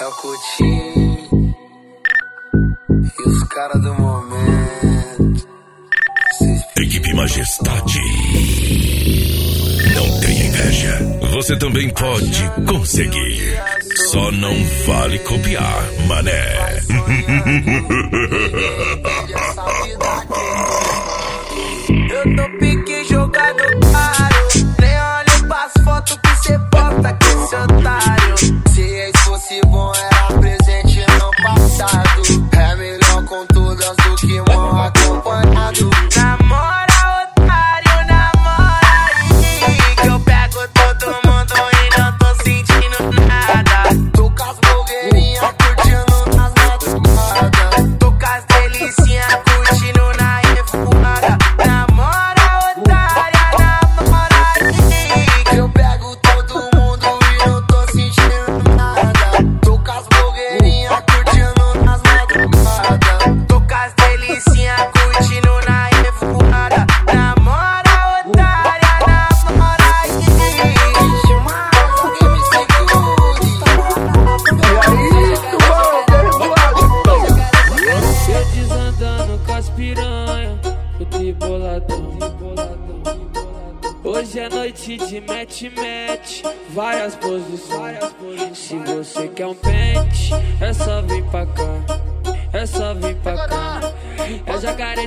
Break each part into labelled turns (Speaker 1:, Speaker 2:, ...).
Speaker 1: É o Coutinho e os caras do momento.
Speaker 2: Equipe Majestade. Não tenha inveja. Você também pode conseguir. Só não vale copiar, mané.
Speaker 1: Eu tô pique jogado caro. Nem olho pras fotos que cê bota com esse otário. Se ex fosse bom, era presente não passado. É melhor com todas do que mal acompanhado. Namora, otário, namora aí, que eu pego todo mundo e não tô sentindo nada. Tô com as blogueirinhas curtindo nas madrugadas. Tô com as delicinhas curtindo na revoada. Namora, otária, namora aí, que eu pego todo mundo e não tô sentindo nada. Tô com as blogueirinhas curtindo nas madrugadas. Tô com as delicinhas curtindo na revoada. Namora, otária, namora aí. Chama alguém me segure.
Speaker 3: Eu desandando com as piranha, eu triboladão. Hoje é noite de match, várias posições. Se você quer um pente, é só vir pra cá, é só vir pra cá. É jacaré,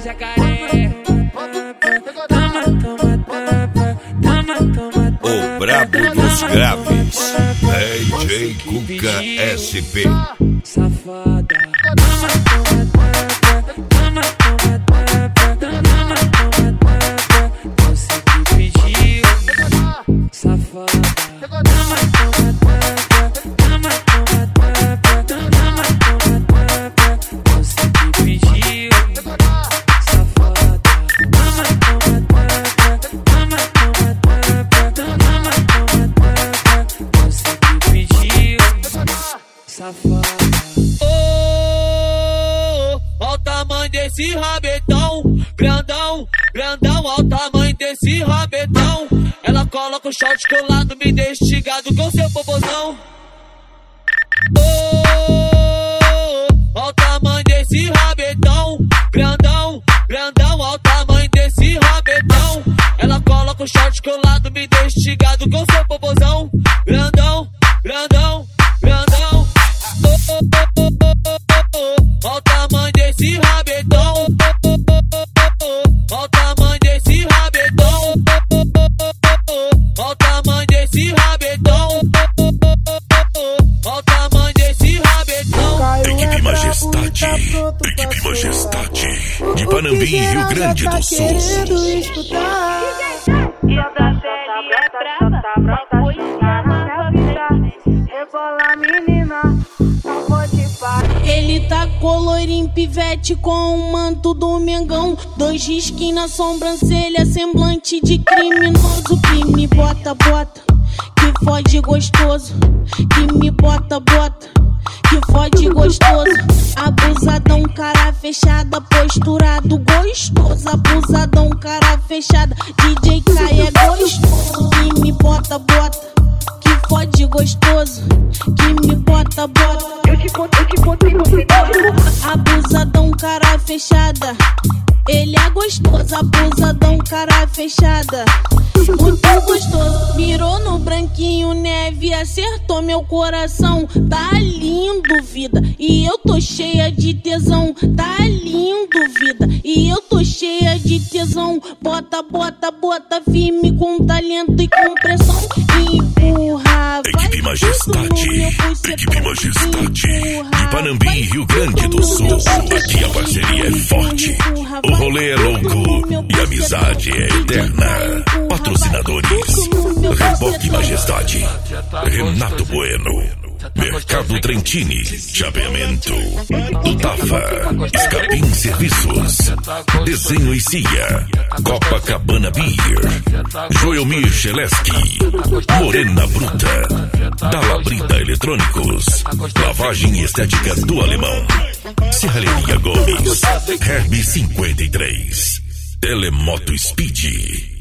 Speaker 3: toma, toma, tapa, toma, toma,
Speaker 2: O brabo dos graves. DJ Cuca SP.
Speaker 3: safada. Toma, toma, tapa, toma, toma, tapa, toma, toma, tapa. Você que pediu, safada. Toma, toma, tapa, toma, toma, tapa, toma, toma, tapa. Você que pediu, safada. Toma, toma, tapa, toma, toma, tapa, toma, toma, tapa. Você que pediu, safada. Ó o tamanho desse rabetão, grandão, grandão, ó o tamanho desse rabetão. Ela coloca o short colado, me deixa instigado com seu popozão. Ó o tamanho desse rabetão, grandão, grandão, ó o tamanho desse rabetão. Ela coloca o short colado, me deixa instigado com seu popozão. Grandão, grandão, grandão. Ó o tamanho desse rabetão, ó o tamanho desse rabetão, ó o tamanho desse rabetão, ó o tamanho desse rabetão.
Speaker 2: Equipe Majestade. Equipe Majestade. De Panambi, Rio Grande do Sul.
Speaker 4: E a série é brava, só foi enganar. Rebola menina, não pode parar.
Speaker 5: Ele tá colorinho pivete com o manto do Mengão. 2 risquinhos na sobrancelha, semblante de criminoso. Que me bota, bota, que fode gostoso. Que me bota, bota, que fode gostoso. Abusadão, cara fechada, posturado gostoso. Abusadão, cara fechada, DJ Kai é gostoso. Que me bota, bota, que fode gostoso. Que me bota, bota.
Speaker 4: Eu te contei no final.
Speaker 5: Abusadão, cara fechada, ele é gostoso. Abusadão, cara fechada, muito gostoso. Mirou no branquinho, neve, acertou meu coração. Tá lindo, vida, e eu tô cheia de tesão. Tá lindo, vida, e eu tô cheia de tesão. Bota, bota, bota, firme com talento e com pressão. Empurra,
Speaker 2: Equipe Majestade. Equipe Majestade. De Panambi, Rio Grande do Sul. Aqui a parceria é forte. O rolê é louco e a amizade é eterna. Patrocinadores: Reboque Majestade, Renato Bueno, Mercado Trentini, Chapeamento, Tafa, Escapim Serviços, Desenho e Cia, Copacabana Beer, Joelmir Cheleski, Morena Bruta, Dalabrida Eletrônicos, Lavagem Estética do Alemão, Serralheria Gomes, Herb 53, Telemoto Speed.